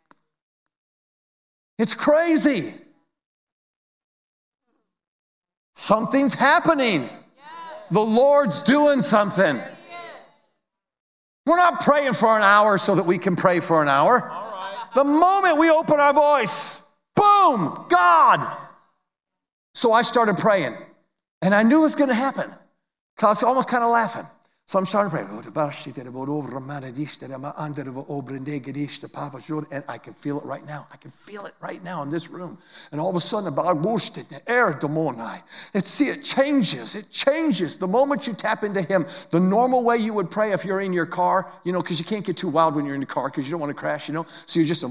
It's crazy. Something's happening. The Lord's doing something. We're not praying for an hour so that we can pray for an hour. All right. The moment we open our voice, boom, God. So I started praying, and I knew it was going to happen. So I was almost kind of laughing. So I'm starting to pray. And I can feel it right now. I can feel it right now in this room. And all of a sudden, it changes. It changes. The moment you tap into Him, the normal way you would pray if you're in your car, because you can't get too wild when you're in the car because you don't want to crash, So you're just...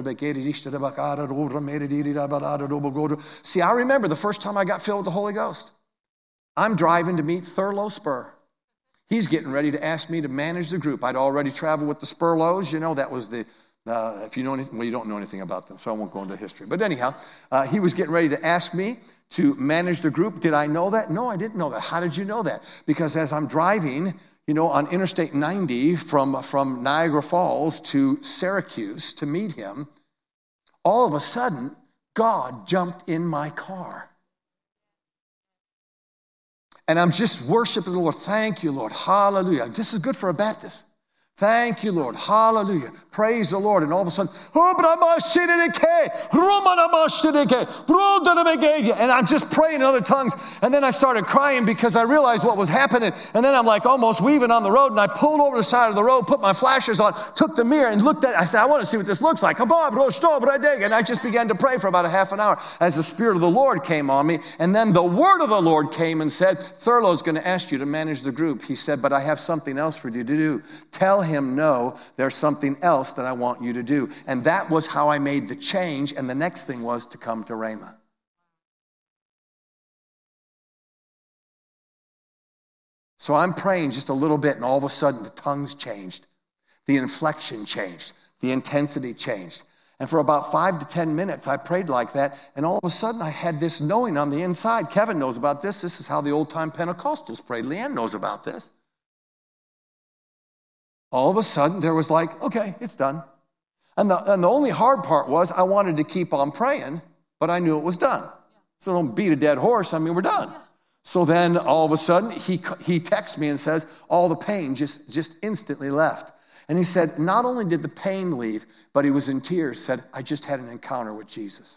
See, I remember the first time I got filled with the Holy Ghost. I'm driving to meet Thurlow Spur. He's getting ready to ask me to manage the group. I'd already traveled with the Spurlows. That was the, if you know anything, well, you don't know anything about them, so I won't go into history. But anyhow, he was getting ready to ask me to manage the group. Did I know that? No, I didn't know that. How did you know that? Because as I'm driving, on Interstate 90 from Niagara Falls to Syracuse to meet him, all of a sudden, God jumped in my car. And I'm just worshiping the Lord. Thank you, Lord. Hallelujah. This is good for a Baptist. Thank you, Lord. Hallelujah. Praise the Lord. And all of a sudden, and I'm just praying in other tongues. And then I started crying because I realized what was happening. And then I'm like almost weaving on the road. And I pulled over the side of the road, put my flashers on, took the mirror and looked at it. I said, I want to see what this looks like. And I just began to pray for about a half an hour as the Spirit of the Lord came on me. And then the word of the Lord came and said, Thurlow's going to ask you to manage the group. He said, but I have something else for you to do. Tell him, no, there's something else that I want you to do. And that was how I made the change. And the next thing was to come to Rhema. So I'm praying just a little bit, and all of a sudden the tongues changed. The inflection changed. The intensity changed. And for about 5 to 10 minutes, I prayed like that. And all of a sudden, I had this knowing on the inside. Kevin knows about this. This is how the old-time Pentecostals prayed. Leanne knows about this. All of a sudden, there was like, okay, it's done. And the only hard part was I wanted to keep on praying, but I knew it was done. So don't beat a dead horse. I mean, we're done. So then all of a sudden, he texts me and says, all the pain just instantly left. And he said, not only did the pain leave, but he was in tears, said, I just had an encounter with Jesus.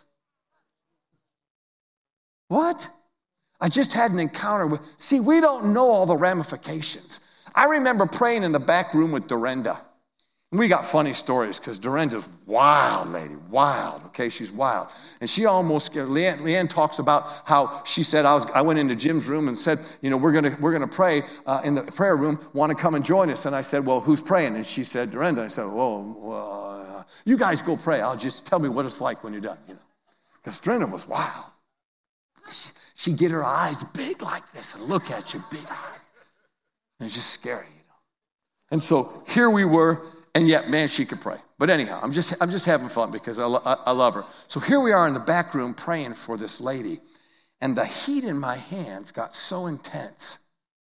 What? I just had an encounter with... See, we don't know all the ramifications. I remember praying in the back room with Dorinda. We got funny stories because Dorinda's wild lady, wild, okay? She's wild. And she almost scared. Leanne talks about how she said, I went into Jim's room and said, we're gonna pray in the prayer room, want to come and join us? And I said, well, who's praying? And she said, Dorinda. I said, well, you guys go pray. I'll just tell me what it's like when you're done, Because Dorinda was wild. She'd get her eyes big like this and look at you, big eyes. And it's just scary, And so here we were, and yet, man, she could pray. But anyhow, I'm just having fun because I love her. So here we are in the back room praying for this lady, and the heat in my hands got so intense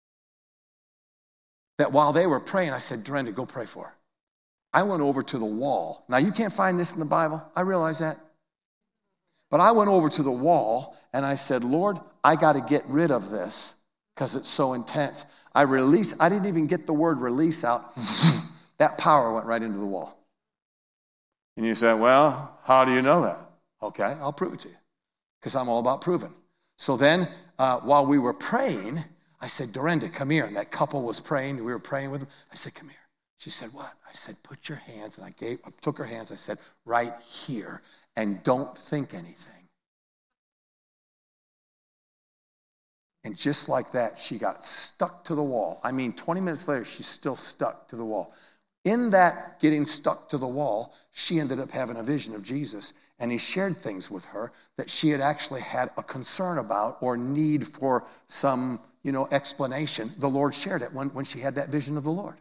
that while they were praying, I said, Dorinda, go pray for her. I went over to the wall. Now, you can't find this in the Bible. I realize that. But I went over to the wall, and I said, Lord, I got to get rid of this because it's so intense. I didn't even get the word release out. That power went right into the wall. And you said, well, how do you know that? Okay, I'll prove it to you because I'm all about proving. So then while we were praying, I said, Dorinda, come here. And that couple was praying. We were praying with them. I said, come here. She said, what? I said, put your hands. And I took her hands. I said, right here. And don't think anything. And just like that, she got stuck to the wall. I mean, 20 minutes later, she's still stuck to the wall. In that getting stuck to the wall, she ended up having a vision of Jesus, and he shared things with her that she had actually had a concern about or need for some, explanation. The Lord shared it when she had that vision of the Lord.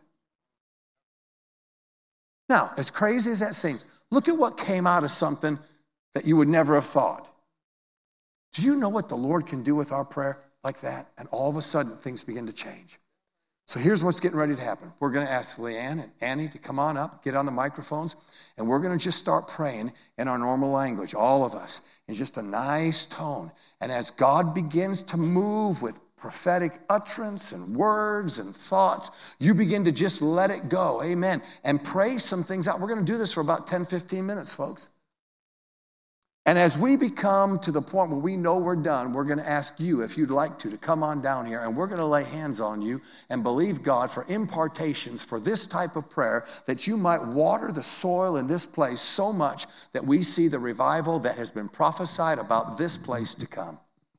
Now, as crazy as that seems, look at what came out of something that you would never have thought. Do you know what the Lord can do with our prayer like that? And all of a sudden, things begin to change. So here's what's getting ready to happen. We're going to ask Leanne and Annie to come on up, get on the microphones, and we're going to just start praying in our normal language, all of us, in just a nice tone. And as God begins to move with prophetic utterance and words and thoughts, you begin to just let it go, amen, and pray some things out. We're going to do this for about 10, 15 minutes, folks. And as we become to the point where we know we're done, we're going to ask you, if you'd like to come on down here, and we're going to lay hands on you and believe God for impartations for this type of prayer, that you might water the soil in this place so much that we see the revival that has been prophesied about this place to come.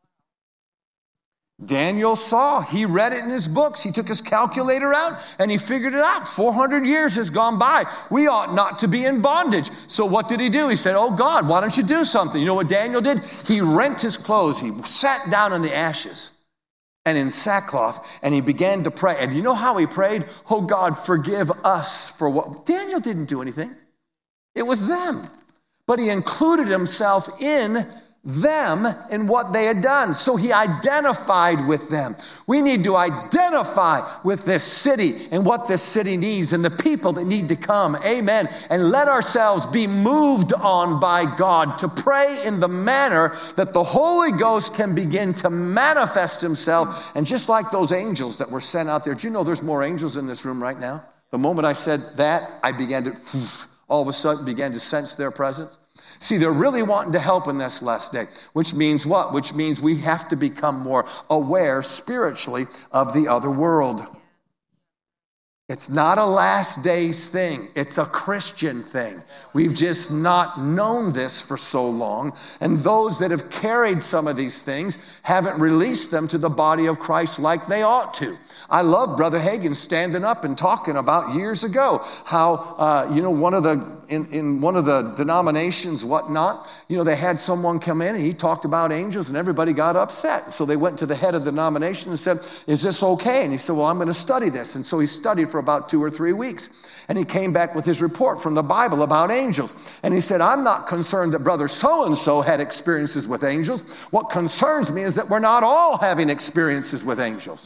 Daniel saw, he read it in his books. He took his calculator out and he figured it out. 400 years has gone by. We ought not to be in bondage. So what did he do? He said, oh God, why don't you do something? You know what Daniel did? He rent his clothes. He sat down in the ashes and in sackcloth and he began to pray. And you know how he prayed? Oh God, forgive us for what? Daniel didn't do anything. It was them. But he included himself in them and what they had done. So he identified with them. We need to identify with this city and what this city needs and the people that need to come. Amen. And let ourselves be moved on by God to pray in the manner that the Holy Ghost can begin to manifest himself. And just like those angels that were sent out there, do you know there's more angels in this room right now? The moment I said that, I began to, all of a sudden, began to sense their presence. See, they're really wanting to help in this last day, which means what? Which means we have to become more aware spiritually of the other world. It's not a last days thing. It's a Christian thing. We've just not known this for so long. And those that have carried some of these things haven't released them to the body of Christ like they ought to. I love Brother Hagin standing up and talking about years ago how, in one of the denominations, whatnot, they had someone come in and he talked about angels and everybody got upset. So they went to the head of the denomination and said, is this okay? And he said, well, I'm going to study this. And so he studied for about 2 or 3 weeks. And he came back with his report from the Bible about angels. And he said, I'm not concerned that brother so-and-so had experiences with angels. What concerns me is that we're not all having experiences with angels.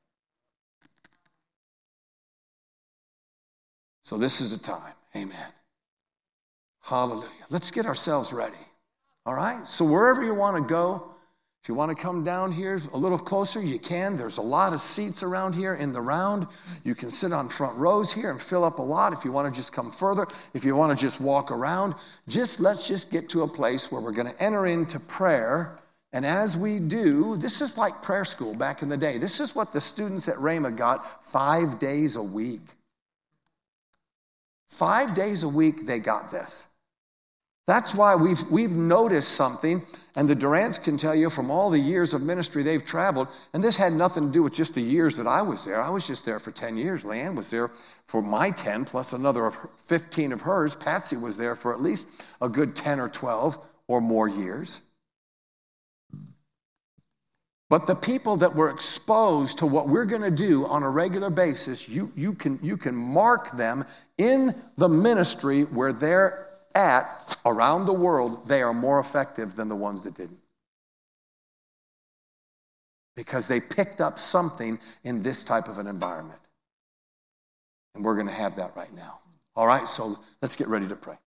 So this is the time. Amen. Hallelujah. Let's get ourselves ready. All right? So wherever you want to go, if you want to come down here a little closer, you can. There's a lot of seats around here in the round. You can sit on front rows here and fill up a lot. If you want to just come further, if you want to just walk around, let's just get to a place where we're going to enter into prayer. And as we do, this is like prayer school back in the day. This is what the students at Rhema got 5 days a week. 5 days a week, they got this. That's why we've noticed something, and the Durants can tell you from all the years of ministry they've traveled, and this had nothing to do with just the years that I was there. I was just there for 10 years. Leanne was there for my 10, plus another 15 of hers. Patsy was there for at least a good 10 or 12 or more years. But the people that were exposed to what we're going to do on a regular basis, you can mark them in the ministry where they're at around the world. They are more effective than the ones that didn't. Because they picked up something in this type of an environment. And we're going to have that right now. All right, so let's get ready to pray.